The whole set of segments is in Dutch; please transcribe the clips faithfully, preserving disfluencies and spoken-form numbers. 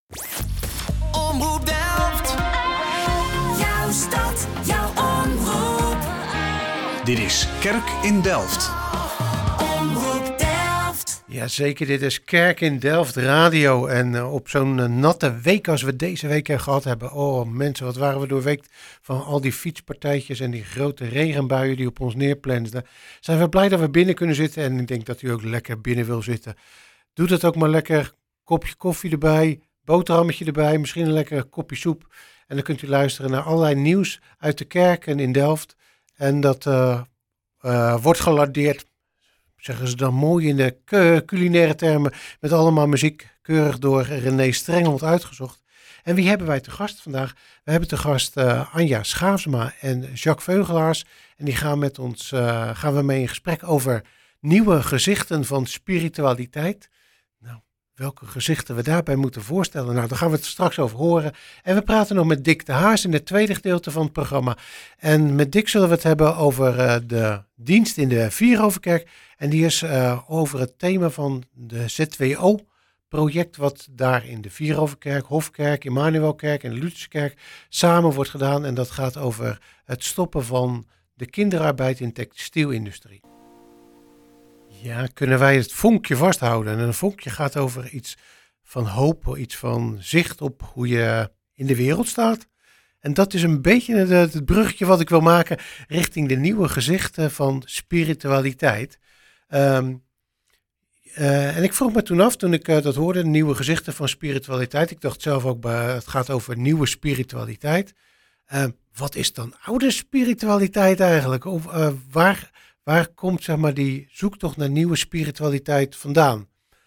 Omroep Delft. Jouw stad, jouw omroep. Dit is Kerk in Delft. Omroep Delft. Jazeker, dit is Kerk in Delft Radio. En uh, op zo'n uh, natte week als we deze week uh, gehad hebben. Oh mensen, wat waren we doorweekt van al die fietspartijtjes en die grote regenbuien die op ons neerplensden. Zijn we blij dat we binnen kunnen zitten. En ik denk dat u ook lekker binnen wil zitten. Doe dat ook maar lekker. Kopje koffie erbij, boterhammetje erbij, misschien een lekker kopje soep. En dan kunt u luisteren naar allerlei nieuws uit de kerken in Delft. En dat uh, uh, wordt gelardeerd, zeggen ze dan mooi in de k- culinaire termen, met allemaal muziek, keurig door René Strenghold uitgezocht. En wie hebben wij te gast vandaag? We hebben te gast uh, Anja Schaafsma en Jacques Veugelaars. En die gaan met ons, uh, gaan we mee in gesprek over nieuwe gezichten van spiritualiteit. Nou, welke gezichten we daarbij moeten voorstellen, nou, daar gaan we het straks over horen. En we praten nog met Dick de Haas in het tweede gedeelte van het programma. En met Dick zullen we het hebben over uh, de dienst in de Vieroverkerk. En die is uh, over het thema van de Z W O-project, wat daar in de Vieroverkerk, Hofkerk, Immanuelkerk en de Lutherskerk samen wordt gedaan. En dat gaat over het stoppen van de kinderarbeid in de textielindustrie. Ja, kunnen wij het vonkje vasthouden? En een vonkje gaat over iets van hoop, iets van zicht op hoe je in de wereld staat. En dat is een beetje het, het bruggetje wat ik wil maken richting de nieuwe gezichten van spiritualiteit. Um, uh, en ik vroeg me toen af, toen ik uh, dat hoorde, nieuwe gezichten van spiritualiteit. Ik dacht zelf ook, bij, het gaat over nieuwe spiritualiteit. Uh, wat is dan oude spiritualiteit eigenlijk? Of uh, waar... Waar komt zeg maar, die zoektocht naar nieuwe spiritualiteit vandaan?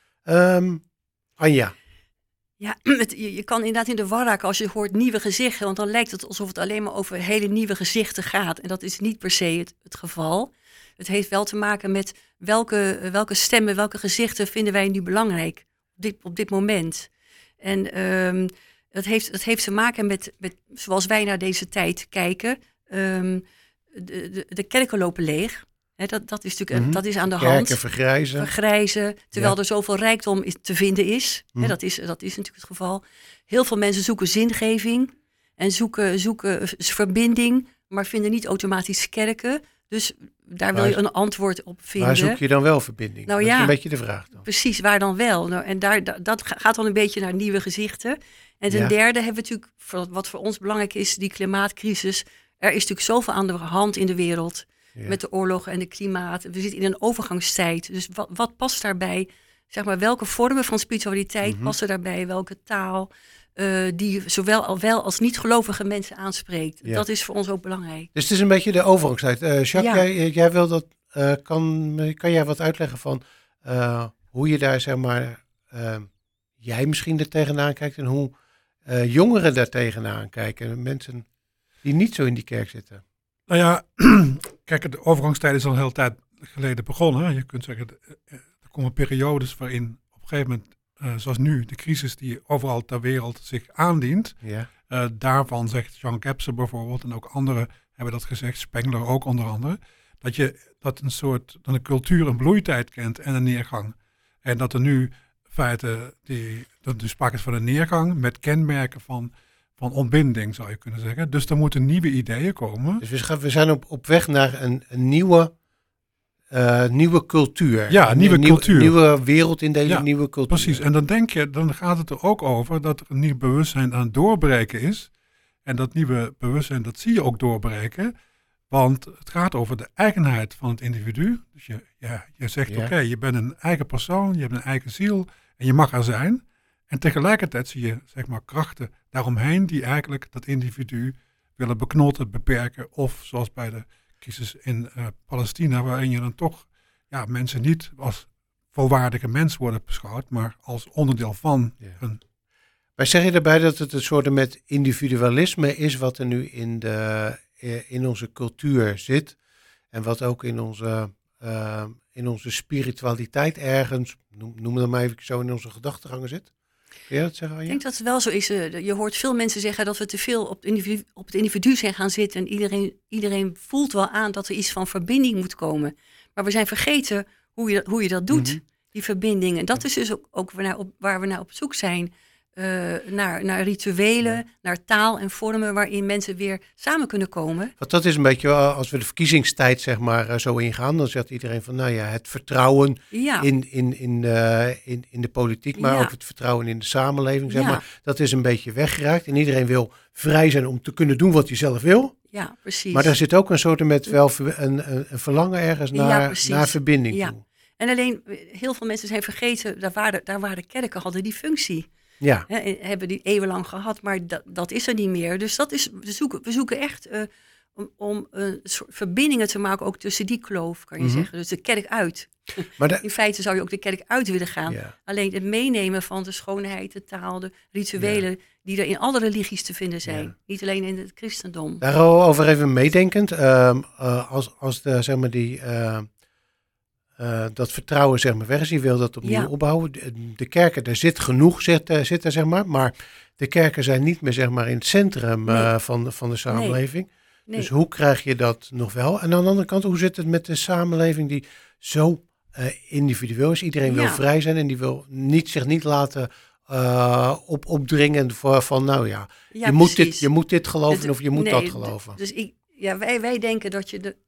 Um, Anja. Ja, het, je, je kan inderdaad in de war raken als je hoort nieuwe gezichten. Want dan lijkt het alsof het alleen maar over hele nieuwe gezichten gaat. En dat is niet per se het, het geval. Het heeft wel te maken met welke, welke stemmen, welke gezichten vinden wij nu belangrijk op dit, op dit moment. En um, het, heeft, het heeft te maken met, met zoals wij naar deze tijd kijken. Um, de, de, de kerken lopen leeg. He, dat, dat is natuurlijk Mm-hmm. dat is aan de Kerken hand. vergrijzen. Vergrijzen, terwijl Ja. er zoveel rijkdom is, te vinden is. Mm. He, dat is. Dat is natuurlijk het geval. Heel veel mensen zoeken zingeving en zoeken, zoeken verbinding, maar vinden niet automatisch kerken. Dus daar wil Waar- je een antwoord op vinden. Waar zoek je dan wel verbinding? Nou dat ja. is een beetje de vraag dan. Precies, waar dan wel? Nou, en daar, da- dat ga- gaat dan een beetje naar nieuwe gezichten. En ten Ja. derde hebben we natuurlijk, voor, wat voor ons belangrijk is, die klimaatcrisis. Er is natuurlijk zoveel aan de hand in de wereld. Ja. Met de oorlogen en de klimaat. We zitten in een overgangstijd. Dus wat, wat past daarbij? Zeg maar, welke vormen van spiritualiteit Mm-hmm. passen daarbij? Welke taal uh, die zowel al wel als niet-gelovige mensen aanspreekt? Ja. Dat is voor ons ook belangrijk. Dus het is een beetje de overgangstijd. Uh, Jacques, Ja. jij, jij wil dat, uh, kan, kan jij wat uitleggen van uh, hoe je daar, zeg maar, uh, jij misschien er tegenaan kijkt en hoe uh, jongeren daar tegenaan kijken? Mensen die niet zo in die kerk zitten. Nou ja, kijk, de overgangstijd is al een hele tijd geleden begonnen. Je kunt zeggen, er komen periodes waarin op een gegeven moment, uh, zoals nu, de crisis die overal ter wereld zich aandient. Ja. Uh, daarvan zegt Jean Gebser bijvoorbeeld, en ook anderen hebben dat gezegd, Spengler ook onder andere, dat je dat een soort, dat een cultuur een bloeitijd kent en een neergang. En dat er nu feiten, die, dat er sprake is van een neergang met kenmerken van... van ontbinding, zou je kunnen zeggen. Dus er moeten nieuwe ideeën komen. Dus we, gaan, we zijn op, op weg naar een, een nieuwe, uh, nieuwe cultuur. Ja, een nieuwe nieuw, cultuur. Nieuwe wereldindeling, Ja, nieuwe cultuur. Precies, en dan denk je, dan gaat het er ook over dat er een nieuw bewustzijn aan het doorbreken is. En dat nieuwe bewustzijn, dat zie je ook doorbreken. Want het gaat over de eigenheid van het individu. Dus je, ja, je zegt, Ja. oké, okay, je bent een eigen persoon, je hebt een eigen ziel en je mag er zijn. En tegelijkertijd zie je, zeg maar, krachten daaromheen die eigenlijk dat individu willen beknotten, beperken. Of zoals bij de crisis in uh, Palestina, waarin je dan toch ja, mensen niet als volwaardige mens worden beschouwd, maar als onderdeel van Ja. een... Maar zeg je daarbij dat het een soort met individualisme is wat er nu in, de, in onze cultuur zit en wat ook in onze, uh, in onze spiritualiteit ergens, noem, noem het maar even zo, in onze gedachtegangen zit? Kun je dat zeggen, Anja? Ik denk dat het wel zo is. Uh, je hoort veel mensen zeggen dat we te veel op het individu, op het individu zijn gaan zitten. En iedereen, iedereen voelt wel aan dat er iets van verbinding moet komen. Maar we zijn vergeten hoe je, hoe je dat doet, Mm-hmm. die verbinding. En dat is dus ook, ook waar, op, waar we naar op zoek zijn. uh, naar, naar rituelen, Ja. naar taal en vormen waarin mensen weer samen kunnen komen. Want dat is een beetje, uh, als we de verkiezingstijd zeg maar uh, zo ingaan, dan zegt iedereen van, nou ja, het vertrouwen Ja, in, in, in, uh, in, in de politiek, maar Ja. ook het vertrouwen in de samenleving, zeg Ja. maar. Dat is een beetje weggeraakt en iedereen wil vrij zijn om te kunnen doen wat hij zelf wil. ja, precies. Maar daar zit ook een soort met wel ver- een, een, een verlangen ergens Ja, naar, precies. naar verbinding Ja. toe. En alleen, heel veel mensen zijn vergeten, daar waren, daar waren kerken, hadden die functie. Ja, Hè, en hebben die eeuwenlang gehad, maar dat, dat is er niet meer. Dus dat is, we, zoeken, we zoeken echt uh, om, om een soort verbindingen te maken, ook tussen die kloof, kan je Mhm. zeggen. Dus de kerk uit. maar de, In feite zou je ook de kerk uit willen gaan. ja. Alleen het meenemen van de schoonheid, de taal, de rituelen, die er in alle religies te vinden zijn. Ja. Niet alleen in het christendom. Daarover even meedenkend, um, uh, als, als de, zeg maar die, uh, uh, dat vertrouwen zeg maar weg is, je wil dat opnieuw Ja. opbouwen. De, de kerken, er zit genoeg zitten, zitten zeg maar, maar de kerken zijn niet meer zeg maar in het centrum uh, Nee. van, van de samenleving. Nee. Dus hoe krijg je dat nog wel? En aan de andere kant, hoe zit het met de samenleving die zo uh, individueel is? Iedereen wil Ja. vrij zijn en die wil niet, zich niet laten uh, op, opdringen voor, van nou ja, Ja, je, moet dit, precies. je moet dit geloven Het- of je moet nee, dat d- geloven. Dus ik, ja, wij, wij denken dat je, de,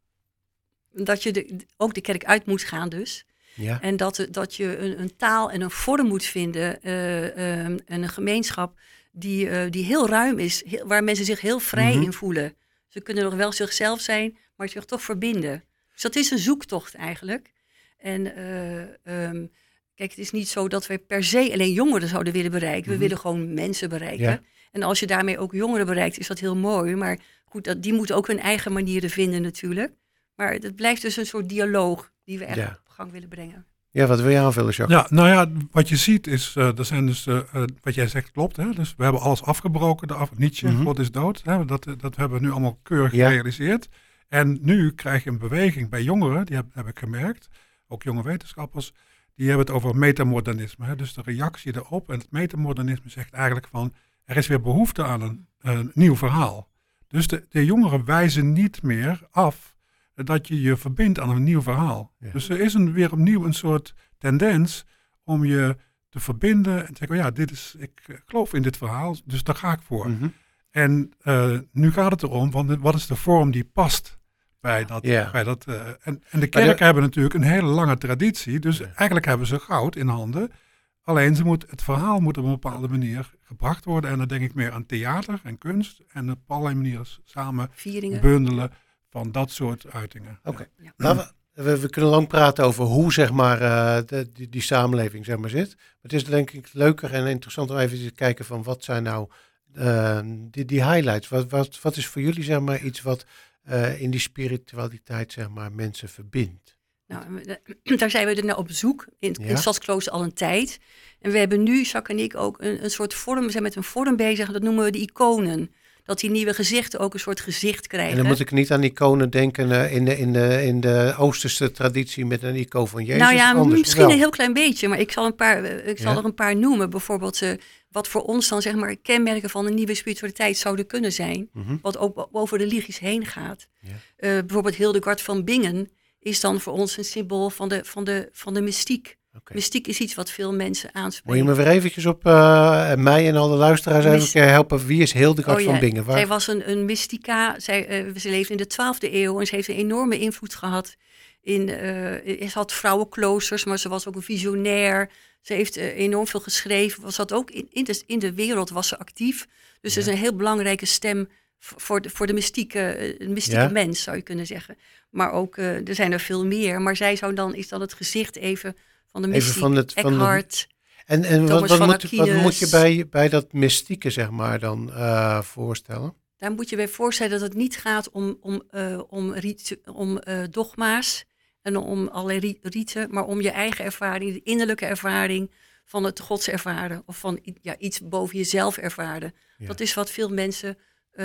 dat je de, ook de kerk uit moet gaan dus. Ja. En dat, de- dat je een, een taal en een vorm moet vinden uh, uh, en een gemeenschap die, uh, die heel ruim is, heel, waar mensen zich heel vrij Mhm. in voelen. Ze kunnen nog wel zichzelf zijn, maar zich toch verbinden. Dus dat is een zoektocht eigenlijk. En uh, um, kijk, het is niet zo dat wij per se alleen jongeren zouden willen bereiken. We Mhm. willen gewoon mensen bereiken. Ja. En als je daarmee ook jongeren bereikt, is dat heel mooi. Maar goed, dat, die moeten ook hun eigen manieren vinden natuurlijk. Maar het blijft dus een soort dialoog die we echt Ja. op gang willen brengen. Ja, wat wil je aanvullen, Jacques? Ja, nou ja, wat je ziet is, uh, er zijn dus, uh, uh, wat jij zegt klopt, hè? Dus we hebben alles afgebroken, de af, Nietzsche, Mhm. God is dood, hè? Dat, dat hebben we nu allemaal keurig Ja. gerealiseerd. En nu krijg je een beweging bij jongeren, die heb, heb ik gemerkt, ook jonge wetenschappers, die hebben het over metamodernisme, hè? Dus de reactie erop. En het metamodernisme zegt eigenlijk van, er is weer behoefte aan een, een nieuw verhaal. Dus de, de jongeren wijzen niet meer af dat je je verbindt aan een nieuw verhaal. Ja. Dus er is een, weer opnieuw een soort tendens om je te verbinden en te zeggen, oh ja, dit is, ik uh, geloof in dit verhaal, dus daar ga ik voor. Mhm. En uh, nu gaat het erom, van, wat is de vorm die past bij dat. Ja. Bij dat uh, en, en de de- kerken hebben natuurlijk een hele lange traditie, dus Ja. eigenlijk hebben ze goud in handen. Alleen ze moet, het verhaal moet op een bepaalde manier gebracht worden. En dan denk ik meer aan theater en kunst. En op allerlei manieren samen Vieringen. bundelen van dat soort uitingen. Oké. Ja. Nou, we, we, we kunnen lang praten over hoe zeg maar, uh, de, die, die samenleving zeg maar, zit. Maar het is denk ik leuker en interessant om even te kijken van wat zijn nou uh, die, die highlights. Wat, wat, wat is voor jullie zeg maar, iets wat uh, in die spiritualiteit zeg maar, mensen verbindt? Nou, daar zijn we er nou op zoek in, Ja. in het Stadsklooster al een tijd. En we hebben nu, Jacques en ik, ook een, een soort vorm, we zijn met een vorm bezig, dat noemen we de iconen. Dat die nieuwe gezichten ook een soort gezicht krijgen. En dan moet ik niet aan iconen denken uh, in, de, in, de, in de Oosterse traditie met een icoon van Jezus. nou ja, Anders misschien wel. een heel klein beetje, maar ik zal, een paar, uh, ik zal Ja. er een paar noemen. Bijvoorbeeld uh, wat voor ons dan zeg maar kenmerken van een nieuwe spiritualiteit zouden kunnen zijn. Mhm. Wat ook over religies heen gaat. Ja. Uh, bijvoorbeeld Hildegard van Bingen is dan voor ons een symbool van de, van de, van de mystiek. Okay. Mystiek is iets wat veel mensen Moet aanspreekt. je me weer eventjes op uh, mij en alle luisteraars even Myst- helpen. Wie is Hildegard Oh ja, van Bingen? Waar? Zij was een, een mystica. Zij, uh, ze leefde in de twaalfde eeuw en ze heeft een enorme invloed gehad. In, uh, ze had vrouwenkloosters, maar ze was ook een visionair. Ze heeft uh, enorm veel geschreven. Ze had ook in, in, de, in de wereld was ze actief. Dus Ja. ze is een heel belangrijke stem voor de, voor de mystieke, uh, mystieke Ja. mens, zou je kunnen zeggen. Maar ook, uh, er zijn er veel meer. Maar zij zou dan, is dan het gezicht even van de Even mystiek. van het- van de- Eckhart. En, en wat, Thomas wat, van moet, wat Aquinus. moet je bij, bij dat mystieke zeg maar dan uh, voorstellen? Daar moet je bij voorstellen dat het niet gaat om, om, uh, om, riet, om uh, dogma's en om allerlei ri- rieten, maar om je eigen ervaring, de innerlijke ervaring van het gods ervaren. Of van ja, iets boven jezelf ervaren. Ja. Dat is wat veel mensen,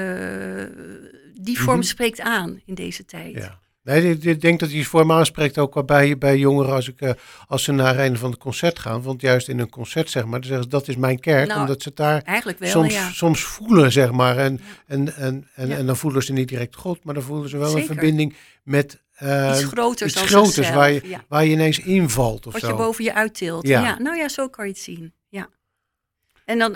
uh, die vorm Mhm. spreekt aan in deze tijd. Ja. Nee, ik, ik denk dat hij het voor me aanspreekt ook wel bij, bij jongeren als, ik, uh, als ze naar een van de concert gaan. Want juist in een concert, zeg maar, dan zeggen ze dat is mijn kerk. Nou, omdat ze het daar Eigenlijk wel, soms, ja. soms voelen, zeg maar. En, en, en, en, Ja. en dan voelen ze niet direct God, maar dan voelen ze wel Zeker. een verbinding met uh, Iets groters iets dan groters zichzelf, waar je, ja. waar je ineens invalt of Wat zo. je boven je uittilt. Ja. Ja. Nou ja, zo kan je het zien. Ja. En dan,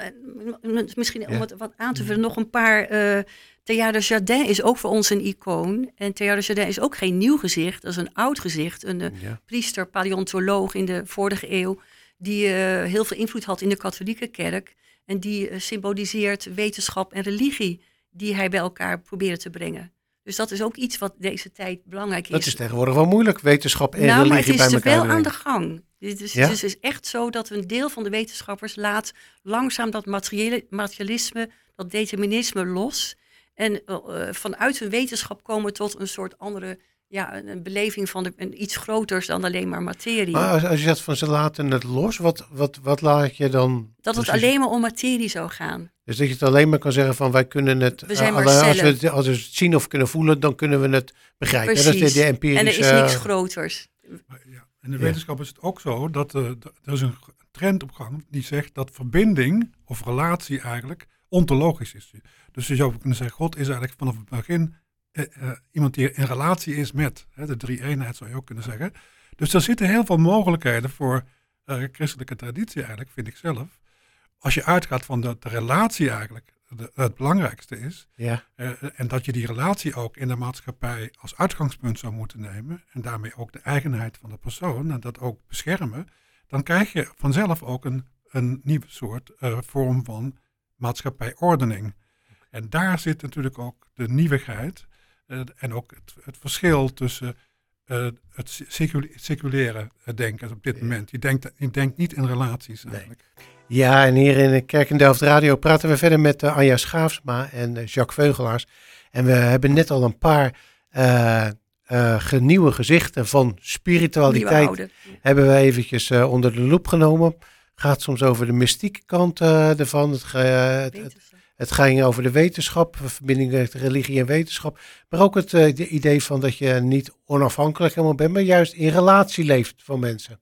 m- misschien om Ja. het wat aan te vullen, nog een paar. Uh, Teilhard de Chardin is ook voor ons een icoon. En Teilhard de Chardin is ook geen nieuw gezicht. Dat is een oud gezicht. Een uh, Ja. priester, paleontoloog in de vorige eeuw. Die uh, heel veel invloed had in de katholieke kerk. En die uh, symboliseert wetenschap en religie. Die hij bij elkaar probeerde te brengen. Dus dat is ook iets wat deze tijd belangrijk is. Dat is tegenwoordig wel moeilijk, wetenschap en nou, religie bij maar het elkaar is wel aan de brengen. gang. Het is, Ja? het is dus echt zo dat een deel van de wetenschappers laat langzaam dat materiële, materialisme, dat determinisme los. En uh, vanuit hun wetenschap komen tot een soort andere, ja, een, een beleving van de, een, iets groters dan alleen maar materie. Maar als, als je zegt van ze laten het los, wat, wat, wat laat je dan? dat het precies? alleen maar om materie zou gaan. Dus dat je het alleen maar kan zeggen van wij kunnen het, We zijn uh, maar alleen als, we cellen. het als we het zien of kunnen voelen, dan kunnen we het begrijpen. Precies. Dat is de, de empirische... En er is niks groters. Maar ja, in de Ja. wetenschap is het ook zo dat uh, d- er is een g- trend op gang die zegt dat verbinding of relatie eigenlijk ontologisch is. Dus je zou kunnen zeggen, God is eigenlijk vanaf het begin uh, uh, iemand die in relatie is met. Hè, de drie-eenheid zou je ook kunnen zeggen. Dus er zitten heel veel mogelijkheden voor uh, christelijke traditie eigenlijk, vind ik zelf. Als je uitgaat van dat de relatie eigenlijk de, het belangrijkste is. Ja. Uh, en dat je die relatie ook in de maatschappij als uitgangspunt zou moeten nemen. En daarmee ook de eigenheid van de persoon en dat ook beschermen. Dan krijg je vanzelf ook een, een nieuwe soort uh, vorm van maatschappijordening. En daar zit natuurlijk ook de nieuwigheid uh, en ook het, het verschil tussen uh, het secul- seculaire denken op dit Ja. moment. Je denkt, je denkt niet in relaties eigenlijk. Ja, en hier in de Kerk in Delft Radio praten we verder met uh, Anja Schaafsma en uh, Jacques Veugelaars. En we hebben net al een paar uh, uh, nieuwe gezichten van Nieuwe spiritualiteit oude. hebben we eventjes uh, onder de loep genomen. Gaat soms over de mystieke kant uh, ervan. Het, ge- uh, het, het, Wetenschap. het ging over de wetenschap, verbinding met religie en wetenschap. Maar ook het uh, de idee van dat je niet onafhankelijk helemaal bent, maar juist in relatie leeft van mensen.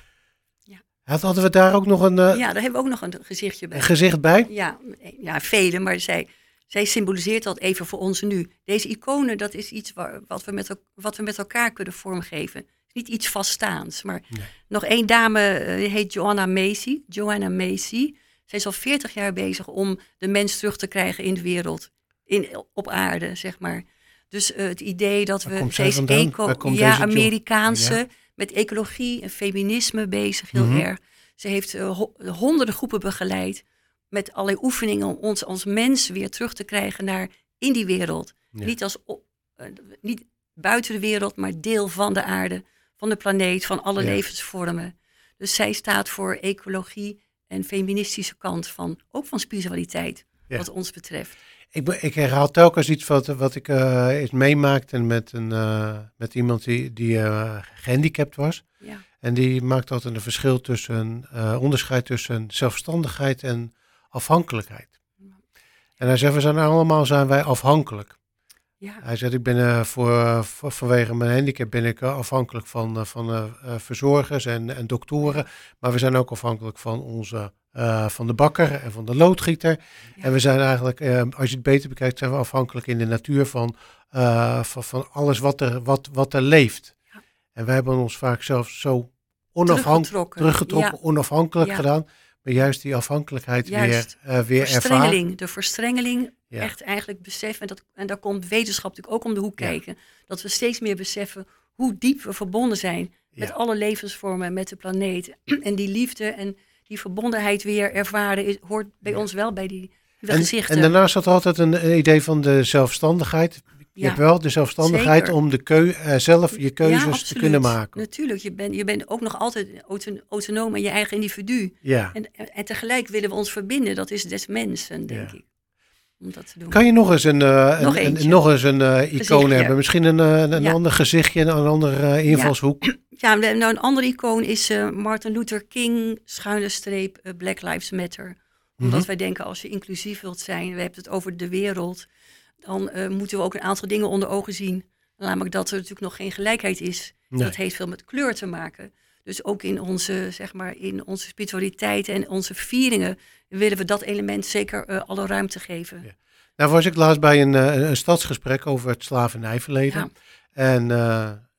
Ja. Had- Hadden we daar ook nog een, uh, Ja, daar hebben we ook nog een gezichtje bij. een gezicht bij? Ja, ja, vele, maar zij, zij symboliseert dat even voor ons nu. Deze iconen, dat is iets waar, wat, we met, el- wat we met elkaar kunnen vormgeven. Het is niet iets vaststaands, maar Nee. nog één dame uh, heet Joanna Macy. Joanna Macy. Zij is al veertig jaar bezig om de mens terug te krijgen in de wereld. In, op aarde, zeg maar. Dus uh, het idee dat Waar we... komt zij Deze vandaan? eco, Waar komt ja, deze Jo- Amerikaanse, Ja. met ecologie en feminisme bezig, heel Mhm. erg. Ze heeft uh, ho- honderden groepen begeleid met allerlei oefeningen om ons als mens weer terug te krijgen naar in die wereld. Ja. Niet, als, o- uh, niet buiten de wereld, maar deel van de aarde, van de planeet, van alle Ja. levensvormen. Dus zij staat voor ecologie en feministische kant van, ook van spiritualiteit, Ja. wat ons betreft. Ik, be- ik herhaal telkens iets wat, wat ik uh, eens meemaakte met, een, uh, met iemand die, die uh, gehandicapt was. Ja. En die maakt altijd een verschil tussen, uh, onderscheid tussen zelfstandigheid en afhankelijkheid. En hij zegt, we zijn allemaal zijn wij afhankelijk. Ja. Hij zegt, ik ben uh, voor, voor, vanwege mijn handicap ben ik uh, afhankelijk van, uh, van uh, uh, verzorgers en, en doktoren. Maar we zijn ook afhankelijk van, onze, uh, van de bakker en van de loodgieter. Ja. En we zijn eigenlijk, uh, als je het beter bekijkt, zijn we afhankelijk in de natuur van, uh, van, van alles wat er, wat, wat er leeft. Ja. En wij hebben ons vaak zelf zo onafhankelijk, Teruggetrokken. teruggetrokken, Ja. onafhankelijk Ja. gedaan. Maar juist die afhankelijkheid Juist. weer, uh, weer ervaren. Verstrengeling, de verstrengeling, Ja. echt eigenlijk beseffen, en, dat, en daar komt wetenschap natuurlijk ook om de hoek Ja. kijken, dat we steeds meer beseffen hoe diep we verbonden zijn met Ja. alle levensvormen, met de planeet. En die liefde en die verbondenheid weer ervaren, is, hoort bij Ja. ons wel bij die, die En, gezichten. en daarnaast zat altijd een, een idee van de zelfstandigheid. Je Ja. hebt wel de zelfstandigheid Zeker. om de keu, uh, zelf je keuzes Ja, te absoluut. kunnen maken. Natuurlijk, je bent, je bent ook nog altijd auto- autonoom en je eigen individu. Ja. En, en, en tegelijk willen we ons verbinden, dat is des mensen, denk Ja. ik. Om dat te doen. Kan je nog eens een, uh, Nog een, een, eentje. nog eens een uh, icoon Gezichtje. hebben? Misschien een, uh, een Ja. ander gezichtje, een andere uh, invalshoek. Ja, we hebben nou een andere icoon is uh, Martin Luther King, schuine streep, uh, Black Lives Matter. Omdat Mhm. wij denken, als je inclusief wilt zijn, we hebben het over de wereld, dan uh, moeten we ook een aantal dingen onder ogen zien. Namelijk dat er natuurlijk nog geen gelijkheid is. Nee. Dat heeft veel met kleur te maken. Dus ook in onze, zeg maar, in onze spiritualiteit en onze vieringen willen we dat element zeker uh, alle ruimte geven. Ja. Nou was ik laatst bij een, uh, een stadsgesprek over het slavernijverleden. Ja. En uh,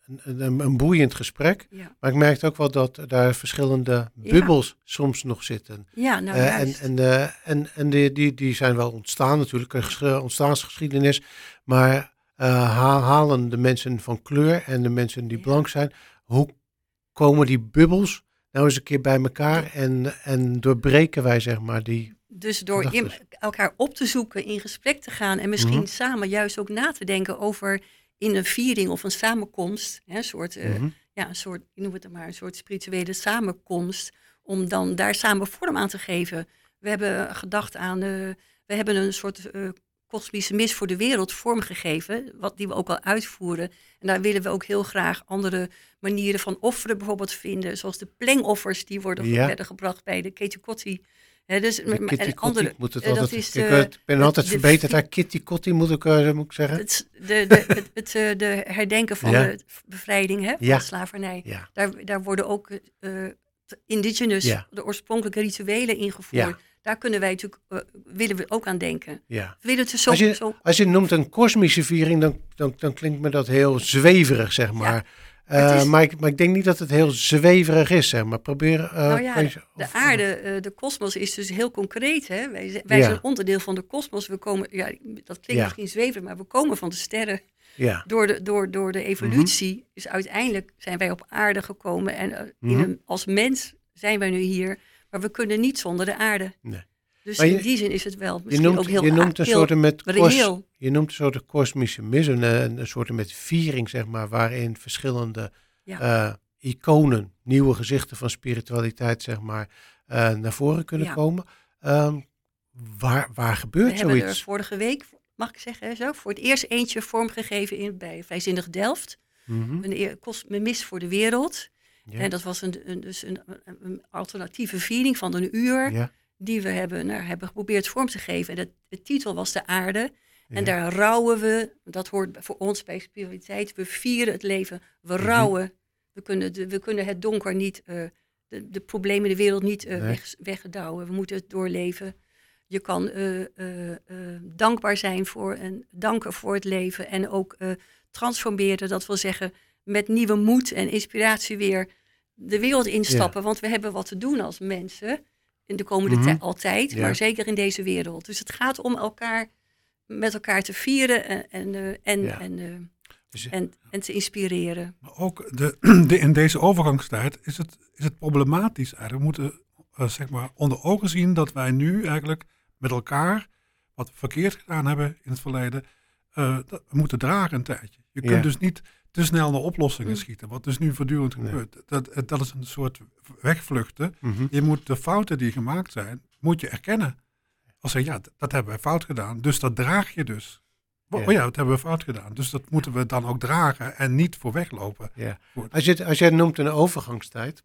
een, een, een boeiend gesprek. Ja, Maar ik merkte ook wel dat daar verschillende bubbels soms nog zitten. ja nou Eh, en juist. en, eh, en, en die, die, die zijn wel ontstaan natuurlijk, een ges- ontstaansgeschiedenis. Maar eh, ha- halen de mensen van kleur en de mensen die Ja. blank zijn, hoe komen die bubbels nou eens een keer bij elkaar en, en doorbreken wij zeg maar die... Dus door in, Gedachtes. elkaar op te zoeken, in gesprek te gaan en misschien Mhm. samen juist ook na te denken over in een viering of een samenkomst, hè, een soort, eh, Mhm. ja, een soort, ik noem het maar, een soort spirituele samenkomst, om dan daar samen vorm aan te geven. We hebben gedacht aan, eh, we hebben een soort eh, kosmische mis voor de wereld vormgegeven, wat die we ook al uitvoeren. En daar willen we ook heel graag andere manieren van offeren bijvoorbeeld vinden, zoals de plengoffers die worden Ja. werden gebracht bij de Ketikotti. Hè, dus, De maar- kitty en kotti, andere, ik moet het eh, dat altijd, is ik, de- eh, ik ben de- altijd de verbeterd vi- daar. Kitty kotti moet ik, eh, moet ik zeggen. Het, de, de, het, het, eh, de herdenken van Ja. de bevrijding hè, van Ja. de slavernij. Ja, Daar, daar worden ook eh, t- indigenous, Ja. de oorspronkelijke rituelen ingevoerd. Ja. Daar kunnen wij natuurlijk, eh, willen we ook aan denken. ja. We willen het dus zo, Als je, zo als je het noemt een kosmische viering, dan, dan, dan klinkt me dat heel zweverig, zeg maar. Eh, het is- maar, ik, maar ik denk niet dat het heel zweverig is, zeg maar. Probeer... eh, nou ja, kan je- de of- aarde, eh, de kosmos is dus heel concreet. Hè? Wij, z- wij Ja. zijn onderdeel van de kosmos. We komen, ja, dat klinkt Ja. misschien zweverig, maar we komen van de sterren. Ja, Door de, door, door de evolutie Mhm. is uiteindelijk zijn wij op aarde gekomen. En eh, in Mhm. een, als mens zijn wij nu hier. Maar we kunnen niet zonder de aarde. nee. Dus Maar je- in die zin is het wel Je misschien noemt, ook heel je noemt een heel soort met kos, reëel. je noemt een soort kosmische mis, een, eh, een, een soort met viering, zeg maar, waarin verschillende Ja. eh, iconen, nieuwe gezichten van spiritualiteit, zeg maar, eh, naar voren kunnen Ja. komen. Ehm, waar, waar We gebeurt hebben er zoiets? vorige week, mag ik zeggen, hè, zo, voor het eerst eentje vormgegeven in, bij Vrijzinnig Delft. Mhm. Een, eer- kos- een mis voor de wereld. Ja. En dat was een, een, dus een, een- een alternatieve viering van een uur. Ja. Die we hebben, nou, hebben geprobeerd vorm te geven. En de, de titel was de aarde. En Ja. daar rouwen we, dat hoort voor ons bij spiritualiteit, we vieren het leven, we Mhm. rouwen. We kunnen, de, we kunnen het donker niet, eh, de, de problemen in de wereld niet eh, Nee. weg, weggedouwen. We moeten het doorleven. Je kan eh, eh, eh, dankbaar zijn voor en danken voor het leven. En ook eh, transformeren, dat wil zeggen met nieuwe moed en inspiratie weer de wereld instappen. Want we hebben wat te doen als mensen in de komende Mhm. tijd altijd, Ja. maar zeker in deze wereld. Dus het gaat om elkaar met elkaar te vieren en, en, eh, en, Ja. en, eh, Dus- en, en te inspireren. Maar ook de, de, in deze overgangstijd is het, is het problematisch eigenlijk. We moeten eh, zeg maar onder ogen zien dat wij nu eigenlijk met elkaar, wat we verkeerd gedaan hebben in het verleden, eh, dat we moeten dragen een tijdje. Je Ja. kunt dus niet te snel naar oplossingen Mm. schieten, wat dus nu voortdurend Nee. gebeurt. Dat, dat is een soort wegvluchten. Mhm. Je moet de fouten die gemaakt zijn, moet je erkennen. Als je, ja, d- dat hebben wij fout gedaan, dus dat draag je dus. Oh Ja. oh ja, dat hebben we fout gedaan. Dus dat moeten we dan ook dragen en niet voor weglopen. Ja. Goed. Als je het, als jij het noemt een overgangstijd,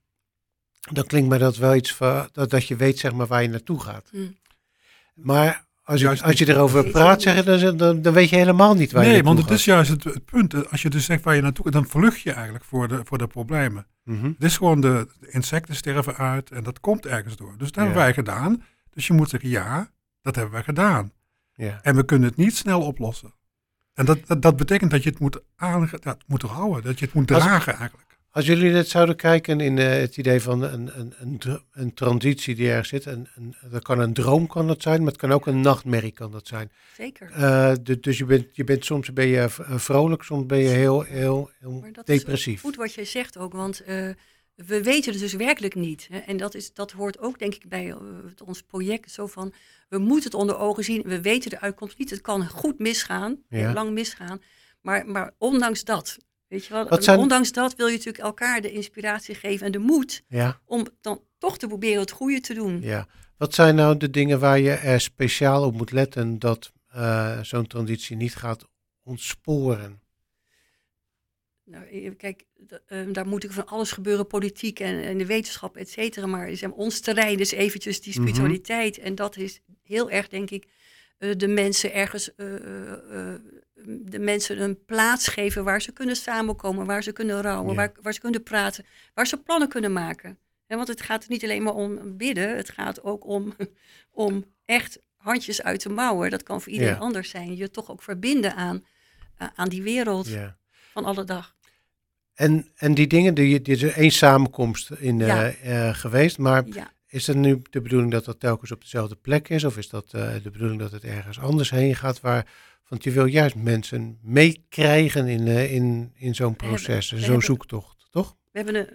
dan klinkt mij dat wel iets van, dat, dat je weet zeg maar waar je naartoe gaat. Hm. Maar als je, Juist als je niet. erover Weet praat, je zeg je, dan, dan, dan weet je helemaal niet waar je Nee, naartoe want het gaat. is juist het, het punt. Als je dus zegt waar je naartoe gaat, dan vlucht je eigenlijk voor de, voor de problemen. Mhm. Het is gewoon de, de insecten sterven uit en dat komt ergens door. Dus dat Ja. hebben wij gedaan. Dus je moet zeggen, ja, dat hebben wij gedaan. Ja. En we kunnen het niet snel oplossen. En dat, dat, dat betekent dat je het moet, aange, dat moet houden, dat je het moet Als- dragen eigenlijk. Als jullie net zouden kijken in eh, het idee van een, een, een, dr- een transitie die er zit, een, een, dat kan een droom kan dat zijn, maar het kan ook een nachtmerrie kan dat zijn. Zeker. Eh, de- dus je bent, je bent soms ben je v- eh, vrolijk, soms ben je heel, heel, heel Maar dat is depressief. goed wat je zegt ook, want eh, we weten het dus werkelijk niet. Hè? En dat, is, dat hoort ook denk ik bij eh, ons project zo van, we moeten het onder ogen zien. We weten de uitkomst niet. Het kan goed misgaan, Ja. lang misgaan. Maar, maar ondanks dat, weet je wel, Wat zijn- ondanks dat wil je natuurlijk elkaar de inspiratie geven en de moed Ja, om dan toch te proberen het goede te doen. ja. Wat zijn nou de dingen waar je er speciaal op moet letten dat eh, zo'n transitie niet gaat ontsporen? Nou, eh, kijk, d- eh, daar moet ik van alles gebeuren, politiek en, en de wetenschap, et cetera. Maar zeg, ons terrein is eventjes die Mhm. spiritualiteit. En dat is heel erg, denk ik, eh, de mensen ergens, eh, eh, eh, de mensen een plaats geven waar ze kunnen samenkomen, waar ze kunnen rouwen, Ja. waar, waar ze kunnen praten, waar ze plannen kunnen maken. En want het gaat niet alleen maar om bidden, het gaat ook om, om echt handjes uit de mouwen. Dat kan voor iedereen Ja. anders zijn. Je toch ook verbinden aan, aan die wereld Ja. van alle dag. En, en die dingen, die, die is er één samenkomst in Ja. eh, eh, geweest. Maar Ja. is het nu de bedoeling dat dat telkens op dezelfde plek is? Of is dat eh, de bedoeling dat het ergens anders heen gaat? Waar, want je wil juist mensen meekrijgen in, eh, in, in zo'n We hebben- proces, we zo'n hebben- zoektocht, toch? We hebben een,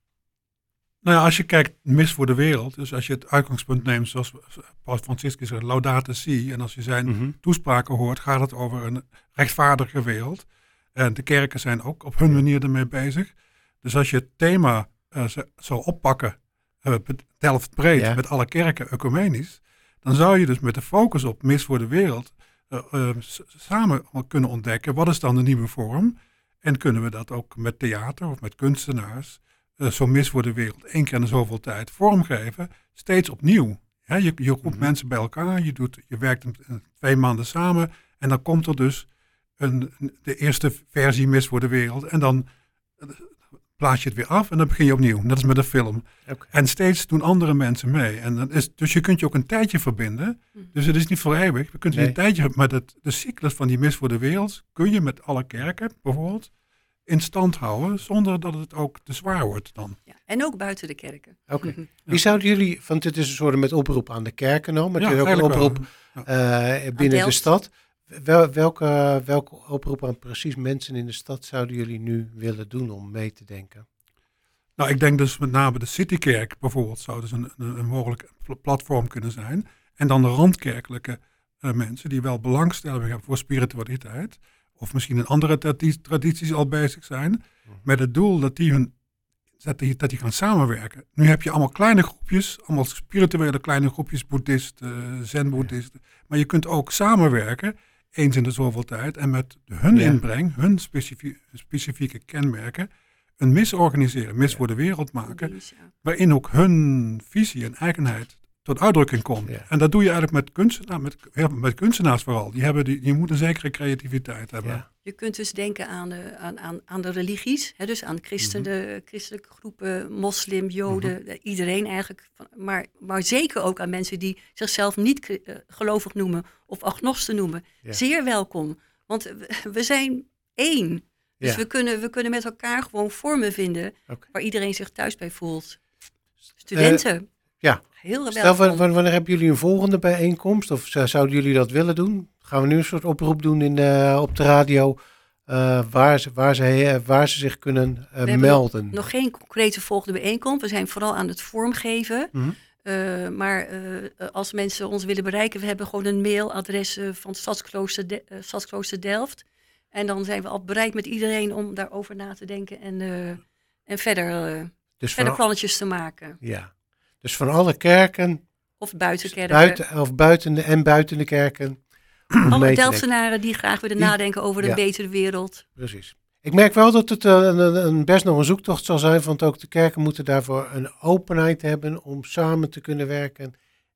Nou ja, als je kijkt, mis voor de wereld. Dus als je het uitgangspunt neemt, zoals Paus Franciscus zegt, Laudato Si. En als je zijn Mhm. toespraken hoort, gaat het over een rechtvaardige wereld. En de kerken zijn ook op hun manier ermee bezig. Dus als je het thema eh, z- zou oppakken, uh, Delft breed, Ja. met alle kerken ecumenisch, dan zou je dus met de focus op mis voor de wereld uh, uh, s- samen kunnen ontdekken, wat is dan de nieuwe vorm? En kunnen we dat ook met theater of met kunstenaars, uh, zo mis voor de wereld, één keer in de zoveel tijd vormgeven, steeds opnieuw. Ja, je, je roept Mhm. mensen bij elkaar, je, doet, je werkt een- een- twee maanden samen en dan komt er dus een, een- de eerste versie mis voor de wereld en dan uh, plaats je het weer af en dan begin je opnieuw. Net als met een film. Oké. En steeds doen andere mensen mee. En dan is, dus je kunt je ook een tijdje verbinden. Mhm. Dus het is niet voor eeuwig. Je kunt je Nee. een tijdje, maar dat, de cyclus van die mis voor de wereld kun je met alle kerken bijvoorbeeld in stand houden, zonder dat het ook te zwaar wordt dan. ja. En ook buiten de kerken. Oké. Mhm. Wie zouden jullie, want dit is een soort met oproep aan de kerken nou, maar Ja, het is ook een eigenlijk wel. oproep eh, binnen de Delft. stad. Wel, welke, welke oproep aan precies mensen in de stad zouden jullie nu willen doen om mee te denken? Nou, ik denk dus met name de Citykerk bijvoorbeeld zou dus een, een, een mogelijk pl- platform kunnen zijn. En dan de randkerkelijke eh, mensen die wel belangstelling hebben voor spiritualiteit. Of misschien in andere tradi- tradities al bezig zijn. Met het doel dat die, hun, dat, die, dat die gaan samenwerken. Nu heb je allemaal kleine groepjes, allemaal spirituele kleine groepjes, boeddhisten, zen-boeddhisten. Maar je kunt ook samenwerken, eens in de zoveel tijd. En met hun Ja. inbreng, hun specifie- specifieke kenmerken, een mis organiseren, mis voor de wereld maken. Dus, ja. Waarin ook hun visie en eigenheid tot uitdrukking komt. Ja. En dat doe je eigenlijk met kunstenaars, met, ja, met kunstenaars vooral. Die, hebben die, die moeten een zekere creativiteit hebben. Ja. Je kunt dus denken aan de, aan, aan, aan de religies, hè, dus aan christenen, christelijke groepen, moslim, joden, eh, iedereen eigenlijk. Van- Maar, maar zeker ook aan mensen die zichzelf niet cre- eh, gelovig noemen of agnosten noemen. Ja. Zeer welkom, want we, we zijn één. Dus Ja. we, kunnen, we kunnen met elkaar gewoon vormen vinden Oké. waar iedereen zich thuis bij voelt. Studenten, ja. heel Stel, welkom. wa- wa- wanneer hebben jullie een volgende bijeenkomst? Of z- zouden jullie dat willen doen? Gaan we nu een soort oproep doen in de, op de radio eh, waar, ze, waar, ze, he- waar ze zich kunnen eh, hebben melden? Nog geen concrete volgende bijeenkomst. We zijn vooral aan het vormgeven. Mhm. Uh, maar uh, als mensen ons willen bereiken, we hebben gewoon een mailadres uh, van het Stadsklooster, De- uh, Stadsklooster Delft. En dan zijn we al bereid met iedereen om daarover na te denken en, uh, en verder, uh, Dus verder van, plannetjes te maken. ja. Dus van alle kerken, Of buiten kerken. buiten, of buiten de, en buiten de kerken. om mee Alle te denken. Delftenaren die graag willen Die- nadenken over een ja. betere wereld. Precies. Ik merk wel dat het uh, een, een best nog een zoektocht zal zijn, want ook de kerken moeten daarvoor een openheid hebben om samen te kunnen werken.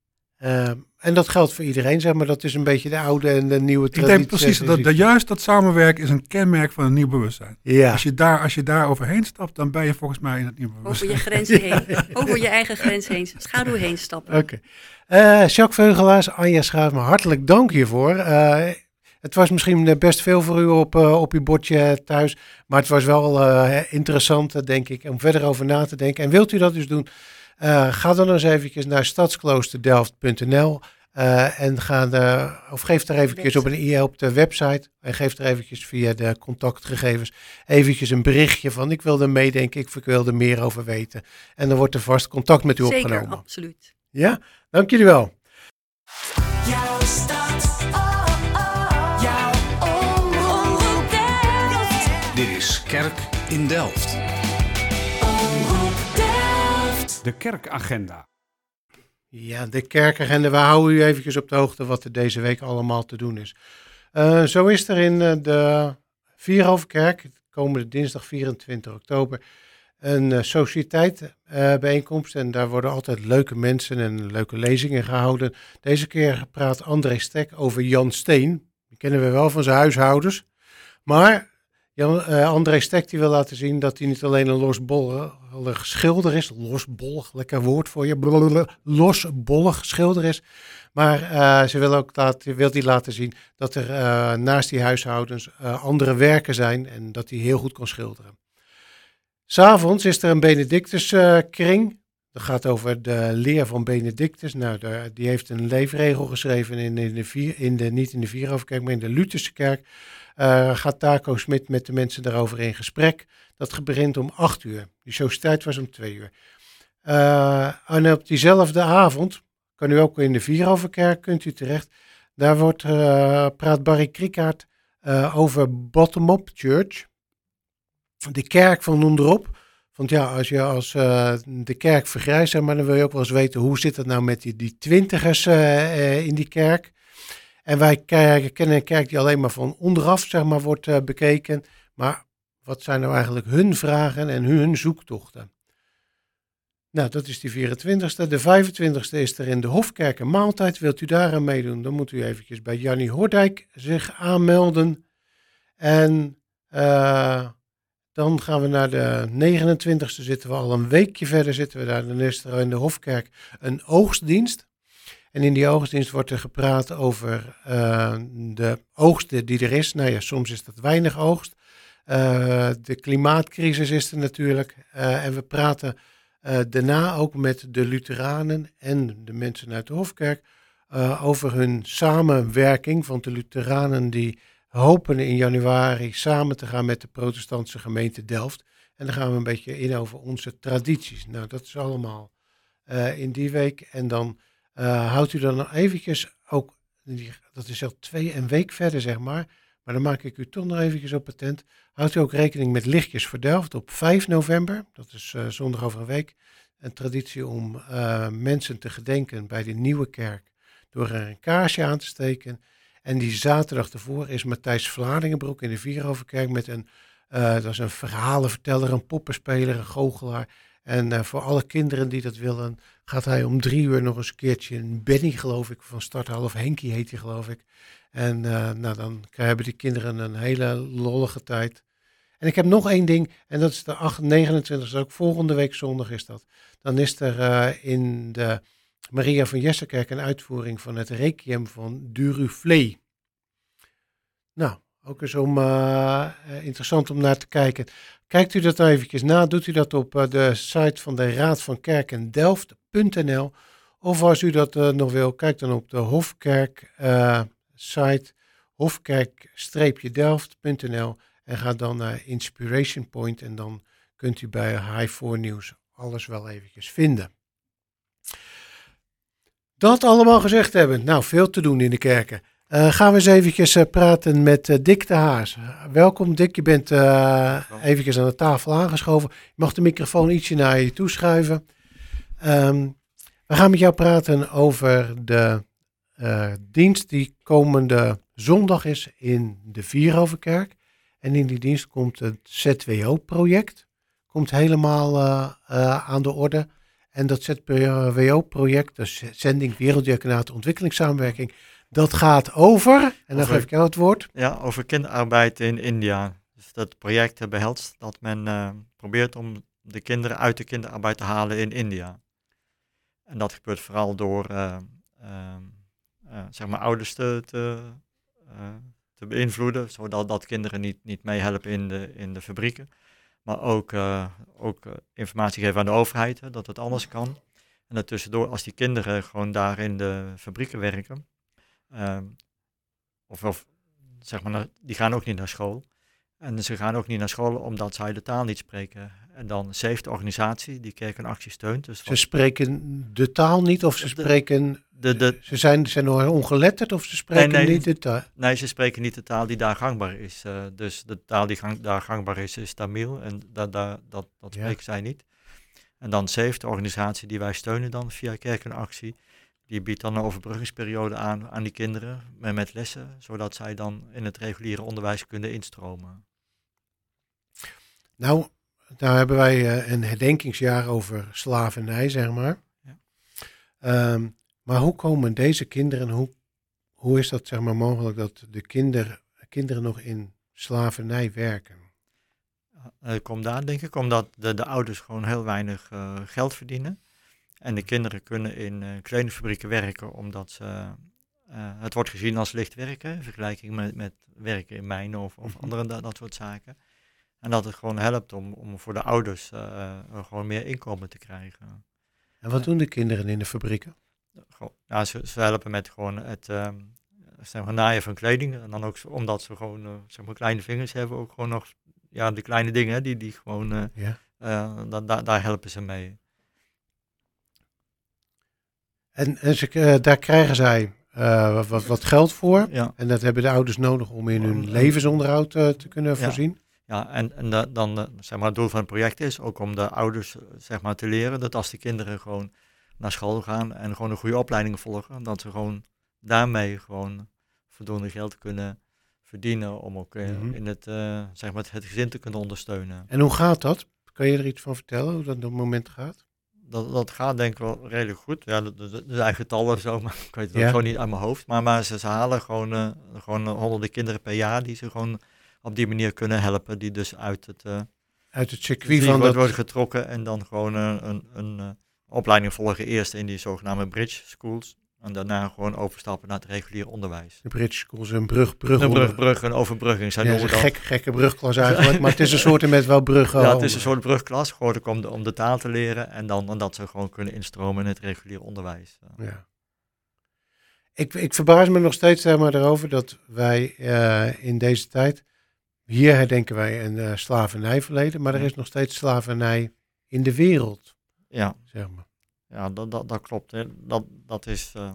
Uh, en dat geldt voor iedereen, zeg maar. Dat is een beetje de oude en de nieuwe Ik traditie. denk precies dat, dat juist dat samenwerken is een kenmerk van een nieuw bewustzijn. Ja, Als je daar, als je daar overheen stapt, dan ben je volgens mij in het nieuwe Over bewustzijn. je grens heen. Over je eigen grens heen. Schaduw heen stappen. oké. Okay. Uh, Jacques Veugelaars, Anja Schaafma, hartelijk dank hiervoor. Uh, het was misschien best veel voor u op, uh, op uw bordje thuis, maar het was wel uh, interessant, denk ik, om verder over na te denken. En wilt u dat dus doen? Uh, ga dan eens eventjes naar stadsklosterdelft punt n l uh, en ga de, of geef er eventjes op, een, e- op de website en geef er eventjes via de contactgegevens eventjes een berichtje van ik wil er meedenken, ik wil er meer over weten. En dan wordt er vast contact met u Zeker, opgenomen. absoluut. Ja, dank jullie wel. Jouw stad, oh, oh. Jouw omroep Delft. Dit is Kerk in Delft. Omroep Delft. De kerkagenda. Ja, de kerkagenda. We houden u eventjes op de hoogte wat er deze week allemaal te doen is. Uh, zo is er in uh, de Vierhovenkerk, komende dinsdag vierentwintig oktober, een uh, sociëteit uh, bijeenkomst. En daar worden altijd leuke mensen en leuke lezingen gehouden. Deze keer praat André Stek over Jan Steen. Die kennen we wel van zijn huishoudens. Maar Jan, uh, André Stek die wil laten zien dat hij niet alleen een losbollig schilder is. Losbollig, lekker woord voor je. Blablabla, losbollig schilder is. Maar uh, ze wil ook laten, wil die laten zien dat er uh, naast die huishoudens uh, andere werken zijn. En dat hij heel goed kan schilderen. S'avonds is er een Benedictuskring. Dat gaat over de leer van Benedictus. Nou, de, die heeft een leefregel geschreven in, in de vier, in de, niet in de Vierhovenkerk, maar in de Lutherse kerk. Uh, gaat Taco Smit met de mensen daarover in gesprek. Dat begint om acht uur. Die sociëteit was om twee uur. Uh, en op diezelfde avond, kan u ook in de Vierhovenkerk, kunt u terecht. Daar wordt, uh, praat Barry Kriekaert uh, over Bottom-up Church. De kerk van onderop. Want ja, als je als uh, de kerk vergrijst, zeg maar, dan wil je ook wel eens weten hoe zit het nou met die, die twintigers uh, uh, in die kerk. En wij k- kennen een kerk die alleen maar van onderaf, zeg maar, wordt uh, bekeken. Maar wat zijn nou eigenlijk hun vragen en hun zoektochten? Nou, dat is die vierentwintigste. De vijfentwintigste is er in de Hofkerk een maaltijd. Wilt u daar aan meedoen? Dan moet u eventjes bij Jannie Hoordijk zich aanmelden. En uh, dan gaan we naar de negenentwintigste. Zitten we al een weekje verder. Zitten we daar. Dan is er in de Hofkerk een oogstdienst. En in die oogstdienst wordt er gepraat over uh, de oogst die er is. Nou ja, soms is dat weinig oogst. Uh, de klimaatcrisis is er natuurlijk. Uh, en we praten uh, daarna ook met de Lutheranen en de mensen uit de Hofkerk uh, over hun samenwerking. Want de Lutheranen die hopen in januari samen te gaan met de protestantse gemeente Delft. En dan gaan we een beetje in over onze tradities. Nou, dat is allemaal uh, in die week. En dan uh, houdt u dan nog eventjes ook, dat is al twee een week verder zeg maar, maar dan maak ik u toch nog eventjes op attent. Houdt u ook rekening met Lichtjes voor Delft op vijf november, dat is uh, zondag over een week. Een traditie om uh, mensen te gedenken bij de Nieuwe Kerk door er een kaarsje aan te steken. En die zaterdag ervoor is Matthijs Vlaardingenbroek in de Vierhovenkerk met een, uh, dat is een verhalenverteller, een poppenspeler, een goochelaar. En uh, voor alle kinderen die dat willen, gaat hij om drie uur nog eens een keertje een Benny, geloof ik, van start halen. Of Henkie heet hij, geloof ik. En uh, nou, dan hebben die kinderen een hele lollige tijd. En ik heb nog één ding, en dat is de negenentwintigste, ook volgende week zondag is dat. Dan is er uh, in de Maria van Jessekerk een uitvoering van het Requiem van Duruflé. Nou, ook eens om, uh, interessant om naar te kijken. Kijkt u dat eventjes na, doet u dat op uh, de site van de Raad van Kerken Delft punt n l. Of als u dat uh, nog wil, kijk dan op de Hofkerk uh, site hofkerk-delft punt n l en ga dan naar Inspiration Point en dan kunt u bij High four Nieuws alles wel eventjes vinden. Dat allemaal gezegd hebben. Nou, veel te doen in de kerken. Uh, gaan we eens eventjes uh, praten met uh, Dick de Haas. Uh, welkom Dick, je bent uh, eventjes aan de tafel aangeschoven. Je mag de microfoon ietsje naar je toe schuiven. Um, we gaan met jou praten over de uh, dienst die komende zondag is in de Vierhovenkerk. En in die dienst komt het Z W O-project. Komt helemaal uh, uh, aan de orde. En dat Z W O-project, dus Zending Werelddiaconaat Ontwikkelingssamenwerking, dat gaat over, en dan over, geef ik jou het woord. Ja, over kinderarbeid in India. Dus dat project behelst dat men uh, probeert om de kinderen uit de kinderarbeid te halen in India. En dat gebeurt vooral door uh, uh, uh, zeg maar ouders te, te, uh, te beïnvloeden, zodat dat kinderen niet, niet meehelpen in de, in de fabrieken. Maar ook, uh, ook uh, informatie geven aan de overheid, hè, dat het anders kan. En daartussendoor, als die kinderen gewoon daar in de fabrieken werken, uh, of, of zeg maar, die gaan ook niet naar school. En ze gaan ook niet naar school omdat zij de taal niet spreken. En dan C E F, de organisatie die Kerk in Actie steunt. Dus ze spreken de taal niet of ze de, spreken, de, de, ze zijn, zijn ongeletterd of ze spreken nee, nee, niet de taal? Nee, ze spreken niet de taal die daar gangbaar is. Uh, dus de taal die gang, daar gangbaar is, is Tamil en da, da, dat, dat spreken ja. zij niet. En dan C E F, de organisatie die wij steunen dan via Kerk in Actie. Die biedt dan een overbruggingsperiode aan aan die kinderen met, met lessen, zodat zij dan in het reguliere onderwijs kunnen instromen. Nou, daar hebben wij uh, een herdenkingsjaar over slavernij, zeg maar. Ja. Um, maar hoe komen deze kinderen, hoe, hoe is dat zeg maar mogelijk dat de kinder, kinderen nog in slavernij werken? Uh, komt daar denk ik omdat de, de ouders gewoon heel weinig uh, geld verdienen. En de kinderen kunnen in uh, kledingfabrieken werken omdat ze, uh, het wordt gezien als licht werken. In vergelijking met, met werken in mijnen of, of andere dat, dat soort zaken. En dat het gewoon helpt om, om voor de ouders uh, gewoon meer inkomen te krijgen. En wat doen de kinderen in de fabrieken? Gewoon, ja, ze, ze helpen met gewoon het uh, zeg maar, naaien van kleding. En dan ook zo- omdat ze gewoon uh, zeg maar kleine vingers hebben, ook gewoon nog ja, de kleine dingen die, die gewoon, uh, Ja. uh, da, da, daar helpen ze mee. En, en ze, eh, daar krijgen zij eh, wat- wat, wat geld voor. Ja. En dat hebben de ouders nodig om in hun Om- levensonderhoud eh, te kunnen Ja. voorzien. Ja, en, en da- dan, uh, zeg maar, het doel van het project is ook om de ouders uh, zeg maar, te leren dat als de kinderen gewoon naar school gaan en gewoon een goede opleiding volgen, dat ze gewoon daarmee gewoon voldoende geld kunnen verdienen om ook uh, Mhm. in het, uh, zeg maar, het gezin te kunnen ondersteunen. En hoe gaat dat? Kan je er iets van vertellen, hoe dat op het moment gaat? Dat, dat gaat denk ik wel redelijk goed. Ja, dat, dat, dat zijn getallen of zo, maar ik weet het Ja. ook zo niet uit mijn hoofd. Maar, maar ze, ze halen gewoon, uh, gewoon uh, honderden kinderen per jaar die ze gewoon op die manier kunnen helpen, die dus uit het uh, Uit het circuit circuit van wordt, dat... worden getrokken en dan gewoon uh, een, een uh, opleiding volgen. Eerst in die zogenaamde bridge schools en daarna gewoon overstappen naar het reguliere onderwijs. De Bridge Schools, een brug, brug, Een onder- brug, brug, een overbrugging. Zij Ja, het noemen is een dat. gek, gekke brugklas eigenlijk, maar het is een soort met wel bruggen. Ja, het onder. is een soort brugklas, gewoon ook om de, om de taal te leren en dan en dat ze gewoon kunnen instromen in het reguliere onderwijs. Uh, Ja. Ik, ik verbaas me nog steeds zeg maar, erover dat wij eh, in deze tijd, hier herdenken wij een uh, slavernijverleden, maar er Ja. is nog steeds slavernij in de wereld, ja. zeg maar. Ja, dat, dat, dat klopt. Hè. Dat, dat is, uh,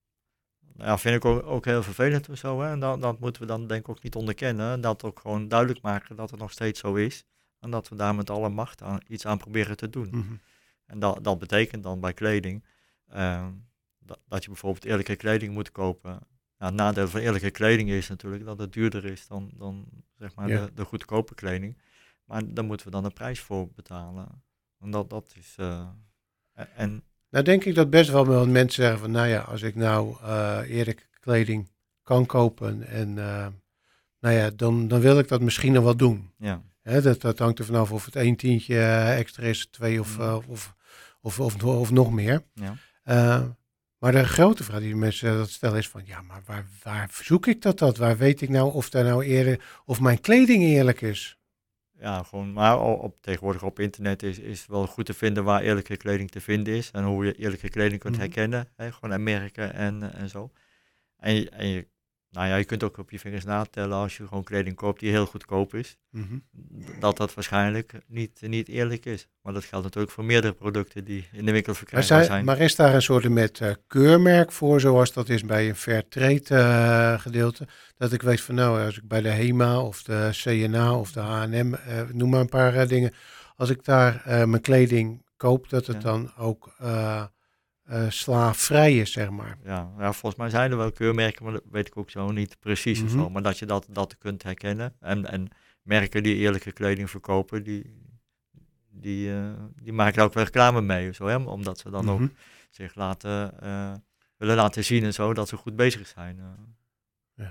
ja, vind ik ook, ook heel vervelend of zo. Hè. En dat, dat moeten we dan denk ik ook niet onderkennen. Dat ook gewoon duidelijk maken dat het nog steeds zo is. En dat we daar met alle macht aan, iets aan proberen te doen. Mhm. En dat, dat betekent dan bij kleding uh, dat, dat je bijvoorbeeld eerlijke kleding moet kopen. Nou, het nadeel van eerlijke kleding is natuurlijk dat het duurder is dan, dan zeg maar Ja. de, de goedkope kleding. Maar daar moeten we dan een prijs voor betalen. En dat, dat is... Uh, en Nou denk ik dat best wel wel mensen zeggen van, nou ja, als ik nou uh, eerlijke kleding kan kopen en uh, nou ja, dan, dan wil ik dat misschien nog wel doen. ja, Hè, dat, dat hangt er vanaf of het één tientje uh, extra is, twee of, uh, of, of, of, of nog meer. ja. Uh, maar de grote vraag die mensen dat stellen is van, ja, maar waar, waar zoek ik dat dat? Waar weet ik nou of daar nou eerlijk, of mijn kleding eerlijk is? Ja, gewoon, maar op, op- tegenwoordig op internet is, is wel goed te vinden waar eerlijke kleding te vinden is. En hoe je eerlijke kleding kunt Mhm. herkennen. Hè, gewoon aan merken en, eh, en zo. En, je, en je, nou ja, je kunt ook op je vingers natellen als je gewoon kleding koopt die heel goedkoop is. Mhm. Dat dat waarschijnlijk niet, niet eerlijk is. Maar dat geldt natuurlijk voor meerdere producten die in de winkel Maar, verkrijgbaar zijn, zijn. maar is daar een soort met uh, keurmerk voor, zoals dat is bij een Fairtrade uh, gedeelte? Dat ik weet van, nou, als ik bij de HEMA of de C N A of de H en M, uh, noem maar een paar uh, dingen. Als ik daar uh, mijn kleding koop, dat het Ja. dan ook uh, uh, slaafvrij is, zeg maar. Ja, ja, volgens mij zijn er wel keurmerken, maar dat weet ik ook zo niet precies of Mhm. zo. Maar dat je dat, dat kunt herkennen. En, en merken die eerlijke kleding verkopen, die, die, uh, die maken er ook wel reclame mee. Zo, hè? Omdat ze dan Mhm. ook zich laten, uh, willen laten zien en zo, dat ze goed bezig zijn. Uh.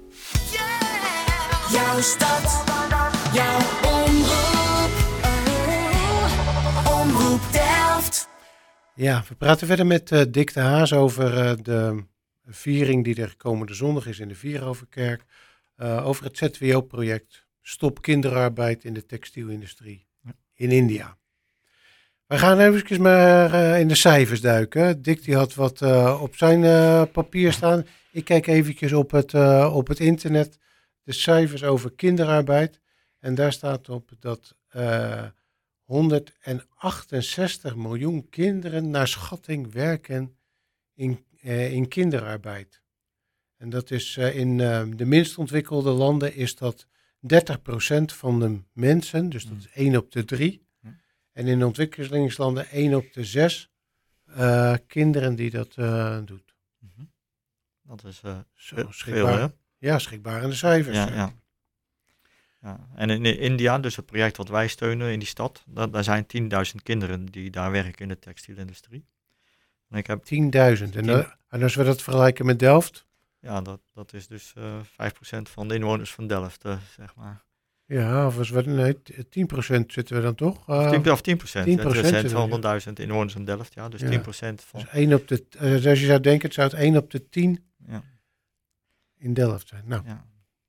Jouw stad, jouw omroep. Oh, Omroep Delft. Ja, we praten verder met uh, Dick de Haas over uh, de viering die er komende zondag is in de Vieroverkerk. Uh, over het Z W O-project Stop kinderarbeid in de textielindustrie in India. We gaan even maar uh, in de cijfers duiken. Dick die had wat uh, op zijn uh, papier staan. Ik kijk eventjes op het, uh, op het internet de cijfers over kinderarbeid. En daar staat op dat uh, honderdachtenzestig miljoen kinderen naar schatting werken in, uh, in kinderarbeid. En dat is uh, in uh, de minst ontwikkelde landen is dat dertig procent van de mensen, dus dat is één op de drie. En in de ontwikkelingslanden één op de zes uh, kinderen die dat uh, doet. Mm-hmm. Dat is uh, Zo, veel, schrikbaar. hè? Ja, schrikbarende cijfers. Ja, ja. Ja. En in India, dus het project wat wij steunen in die stad, daar, daar zijn tienduizend kinderen die daar werken in de textielindustrie. En ik heb, tienduizend. En, Tien. uh, en als we dat vergelijken met Delft? ja, dat, dat is dus uh, vijf procent van de inwoners van Delft, uh, zeg maar. Ja, of als we, nee, tien procent zitten we dan toch? Uh, tien, of tien procent. tien Het procent zijn zitten we, ja. honderdduizend inwoners in Delft, ja. Dus Ja. tien procent van... Dus één op de, uh, als je zou denken, het zou het één op de tien Ja. in Delft zijn. Nou, Ja.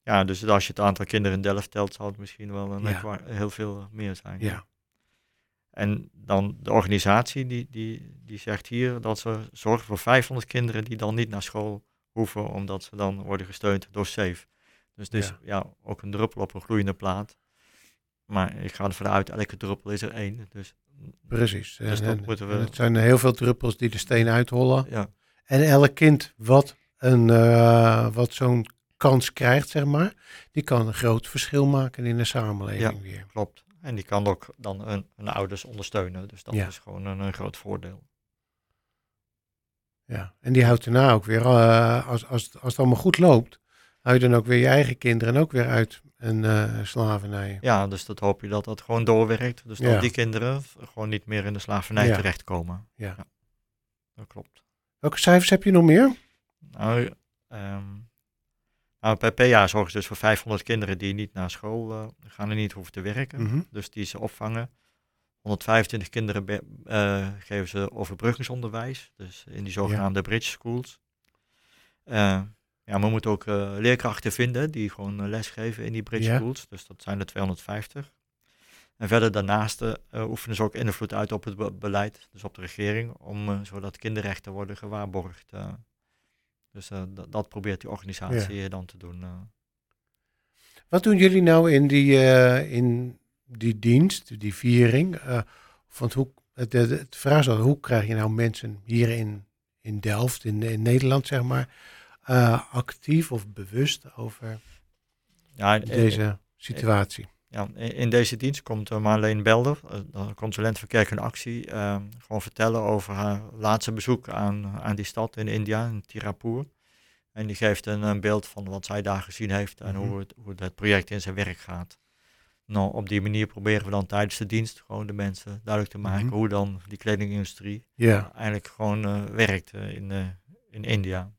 ja, dus als je het aantal kinderen in Delft telt, zou het misschien wel een Ja. kwa- heel veel meer zijn. Ja. En dan de organisatie die, die, die zegt hier dat ze zorgen voor vijfhonderd kinderen die dan niet naar school hoeven, omdat ze dan worden gesteund door SAFE. Dus het is Ja. ja. ook een druppel op een gloeiende plaat. Maar ik ga ervan uit, elke druppel is er één. Dus Precies. Dus en, dat en- moeten we- en het zijn heel veel druppels die de steen uithollen. ja, En elk kind wat, een, eh, wat zo'n kans krijgt, zeg maar, die kan een groot verschil maken in de samenleving weer. klopt. En die kan ook dan hun, hun ouders ondersteunen. Dus dat Ja. is gewoon een, een groot voordeel. Ja. En die houdt daarna ook weer, eh, als, als, als het allemaal goed loopt, hou je dan ook weer je eigen kinderen ook weer uit een eh, slavernij. Ja, dus dat hoop je dat dat gewoon doorwerkt. Dus dat Ja. die kinderen v- gewoon niet meer in de slavernij Ja. terechtkomen. Ja. Dat klopt. Welke cijfers heb je nog meer? Nou, ehm, nou, per, per jaar zorgen ze dus voor vijfhonderd kinderen die niet naar school eh, gaan en niet hoeven te werken. Mhm. Dus die ze opvangen. honderdvijfentwintig kinderen be- eh, geven ze overbruggingsonderwijs. Dus in die zogenaamde bridge schools. Eh, ja, we moeten ook eh, leerkrachten vinden die gewoon eh, lesgeven in die bridge Ja. schools. Dus dat zijn er tweehonderdvijftig. En verder daarnaast eh, oefenen ze ook invloed uit op het be- beleid, dus op de regering, om, eh, zodat kinderrechten worden gewaarborgd. eh. Dus eh, dat, dat probeert die organisatie dan te doen. eh. Wat doen jullie nou in die, eh, in die dienst, die viering? Eh, want hoe, het, het, het vraag is al, hoe krijg je nou mensen hier in, in Delft, in, in Nederland, zeg maar, eh, actief of bewust over Ja, in- in- deze situatie? Ja, in, in deze dienst komt uh, Marleen Belder, uh, de consulent voor Kerk en Actie, uh, gewoon vertellen over haar laatste bezoek aan, aan die stad in India, in Tirapur. En die geeft een, een beeld van wat zij daar gezien heeft en Mhm. hoe, het, hoe het project in zijn werk gaat. Nou, op die manier proberen we dan tijdens de dienst gewoon de mensen duidelijk te maken Mhm. hoe dan die kledingindustrie Ja. eigenlijk gewoon uh, werkt uh, in, uh, in India.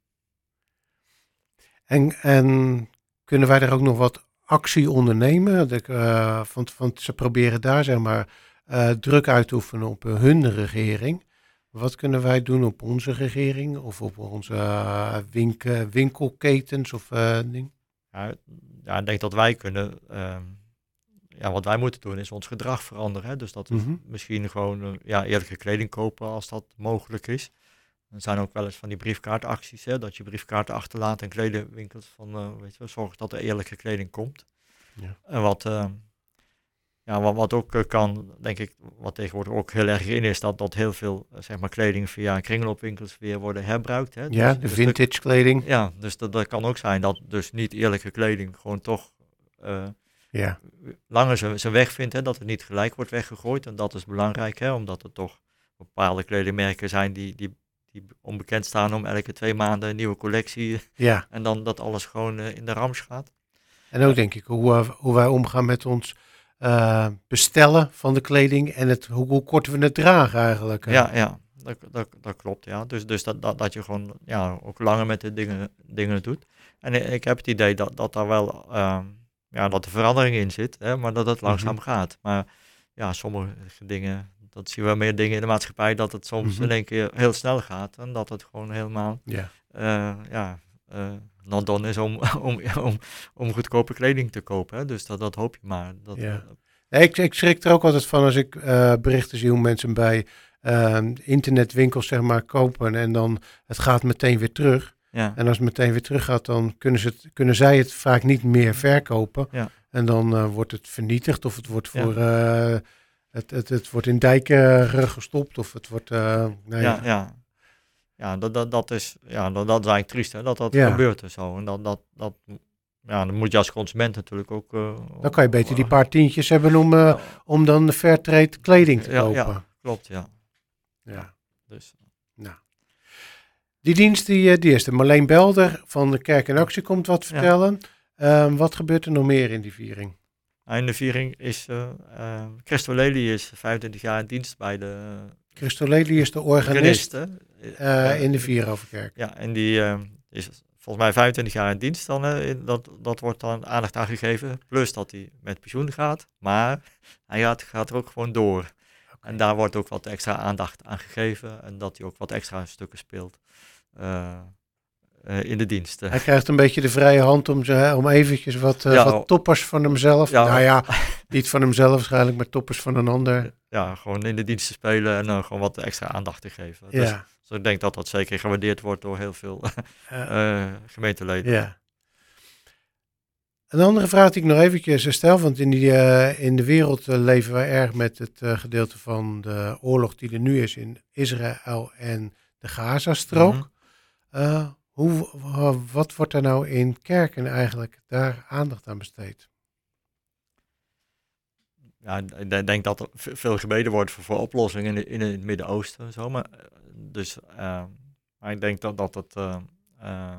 En, en kunnen wij daar ook nog wat actie ondernemen? De, uh, want, want ze proberen daar, zeg maar, uh, druk uit te oefenen op uh, hun regering. Wat kunnen wij doen op onze regering of op onze uh, wink, uh, winkelketens of uh, ding? Ja, ja, ik denk dat wij kunnen, uh, ja, wat wij moeten doen is ons gedrag veranderen. Hè? Dus dat is Mhm. misschien gewoon uh, ja, eerlijke kleding kopen als dat mogelijk is. Er zijn ook wel eens van die briefkaartacties, hè, dat je briefkaarten achterlaat in kledingwinkels van, uh, weet je, zorg dat er eerlijke kleding komt. Ja. En wat, uh, ja, wat, wat ook uh, kan, denk ik, wat tegenwoordig ook heel erg in is, dat, dat heel veel uh, zeg maar, kleding via kringloopwinkels weer worden herbruikt. Hè. Ja, Dus- de dus vintage kleding. ja, dus dat, dat kan ook zijn dat dus niet eerlijke kleding gewoon toch uh, Ja, langer zijn zijn weg vindt, hè, dat het niet gelijk wordt weggegooid. En dat is belangrijk, hè, omdat er toch bepaalde kledingmerken zijn die, die, die onbekend staan om elke twee maanden een nieuwe collectie. ja. En dan dat alles gewoon uh, in de rams gaat. En ook denk ik hoe, uh, hoe wij omgaan met ons uh, bestellen van de kleding en het, hoe, hoe kort we het dragen eigenlijk. uh. Ja, ja, dat, dat, dat klopt, ja. Dus, dus dat, dat, dat je gewoon ja, ook langer met de dingen, dingen doet. En ik, ik heb het idee dat, dat daar wel uh, ja, dat er verandering in zit, hè, maar dat het langzaam Mhm. gaat. Maar ja, sommige dingen, dat zien we meer dingen in de maatschappij, dat het soms Mhm. in één keer heel snel gaat. En dat het gewoon helemaal Ja. uh, ja, uh, not done is om, om, om, om goedkope kleding te kopen. Hè. Dus dat, dat hoop je maar. Dat, Ja. Nee, ik, ik schrik er ook altijd van als ik uh, berichten zie hoe mensen bij uh, internetwinkels zeg maar kopen en dan het gaat meteen weer terug. ja. En als het meteen weer terug gaat, dan kunnen, ze het, kunnen zij het vaak niet meer verkopen. Ja. En dan uh, wordt het vernietigd of het wordt Ja. voor uh, het, het, het wordt in dijken gestopt of het wordt. Uh, nou ja. Ja, ja. Ja, dat, dat, dat, is, ja dat, dat is eigenlijk triest, hè, dat dat Ja. gebeurt en zo. En dat, dat, dat, ja, dan moet je als consument natuurlijk ook... Uh, Dan kan je beter die paar tientjes hebben om, uh, ja, om dan de Fairtrade kleding te Ja, kopen. ja. klopt, ja. Ja. Dus, Nou. Die dienst die, die is de Marleen Belder van de Kerk en Actie komt wat vertellen. Ja. Um, wat gebeurt er nog meer in die viering? in de viering is uh, uh, Christo Lely is vijfentwintig jaar in dienst bij de... Christo Lely is de organist organist, uh, in de Vieroverkerk. Ja, en die uh, is volgens mij vijfentwintig jaar in dienst dan. Uh, in, dat, dat wordt dan aandacht aan gegeven. Plus dat hij met pensioen gaat. Maar hij gaat, gaat er ook gewoon door. Okay. En daar wordt ook wat extra aandacht aan gegeven. En dat hij ook wat extra stukken speelt. Uh, uh, in de dienst. Hij krijgt een beetje de vrije hand om, ze, om eventjes wat, uh, Ja, wat toppers van hemzelf. Ja. Nou ja, niet van hemzelf waarschijnlijk, maar toppers van een ander. Ja, gewoon in de dienst te spelen en uh, gewoon wat extra aandacht te geven. Ja. Dus, dus ik denk dat dat zeker gewaardeerd wordt door heel veel Uh, uh, gemeenteleden. ja. Een andere vraag die ik nog eventjes stel, want in, die, uh, in de wereld uh, leven wij erg met het uh, gedeelte van de oorlog die er nu is in Israël en de Gazastrook. Mm-hmm. Uh, hoe, uh, wat wordt er nou in kerken eigenlijk daar aandacht aan besteed? Ja, ik denk dat er veel gebeden wordt voor, voor oplossingen in, in het Midden-Oosten en zo. Maar, dus, uh, maar ik denk dat, dat het uh, uh,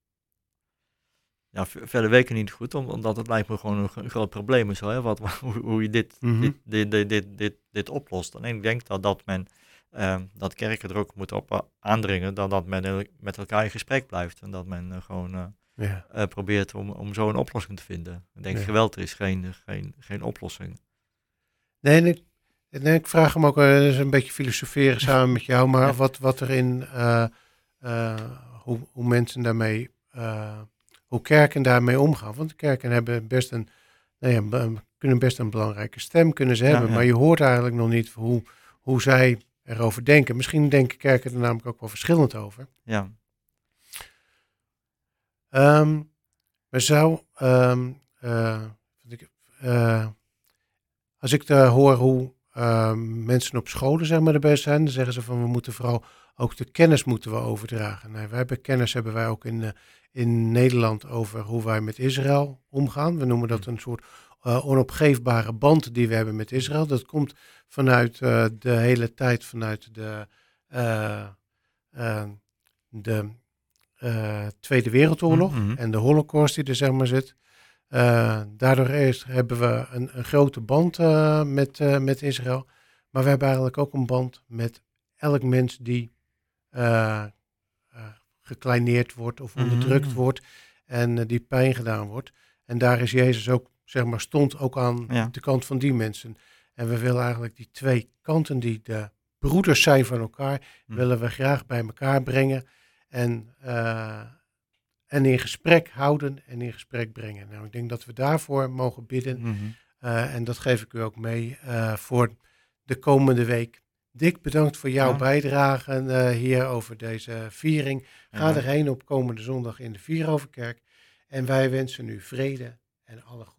ja, verder weken niet goed, omdat het lijkt me gewoon een, een groot probleem is, hè, wat, hoe, hoe je dit, mm-hmm. dit, dit, dit, dit, dit, dit oplost. En ik denk dat, dat men uh, dat kerken er ook moeten op aandringen, dat, dat men met elkaar in gesprek blijft en dat men uh, gewoon uh, ja. uh, probeert om, om zo een oplossing te vinden. Ik denk, ja. geweld is geen, geen, geen oplossing. Nee, en ik, en ik vraag hem ook, uh, is een beetje filosoferen samen met jou, maar ja. wat, wat er in, uh, uh, hoe, hoe mensen daarmee, uh, hoe kerken daarmee omgaan. Want de kerken hebben best een, nou ja, kunnen best een belangrijke stem kunnen ze hebben, ja, ja. maar je hoort eigenlijk nog niet hoe, hoe zij erover denken. Misschien denken kerken er namelijk ook wel verschillend over. Ja. Um, maar zou, um, uh, uh, als ik uh, hoor hoe uh, mensen op scholen zeg maar, erbij zijn, dan zeggen ze van we moeten vooral ook de kennis moeten we overdragen. Nee, wij hebben kennis hebben wij ook in, uh, in Nederland over hoe wij met Israël omgaan. We noemen dat een soort uh, onopgeefbare band die we hebben met Israël. Dat komt vanuit uh, de hele tijd vanuit de, uh, uh, de uh, Tweede Wereldoorlog mm-hmm. en de Holocaust die er zeg maar zit. Uh, daardoor is, hebben we een, een grote band uh, met, uh, met Israël. Maar we hebben eigenlijk ook een band met elk mens die uh, uh, gekleineerd wordt of onderdrukt mm-hmm. wordt en uh, die pijn gedaan wordt. En daar is Jezus ook, zeg maar, stond ook aan ja. de kant van die mensen. En we willen eigenlijk die twee kanten die de broeders zijn van elkaar, mm. willen we graag bij elkaar brengen en... Uh, En in gesprek houden en in gesprek brengen. Nou, ik denk dat we daarvoor mogen bidden. Mm-hmm. Uh, en dat geef ik u ook mee uh, voor de komende week. Dick, bedankt voor jouw ja. bijdrage uh, hier over deze viering. Ga ja. erheen op komende zondag in de Vieroverkerk. En wij wensen u vrede en alle goede.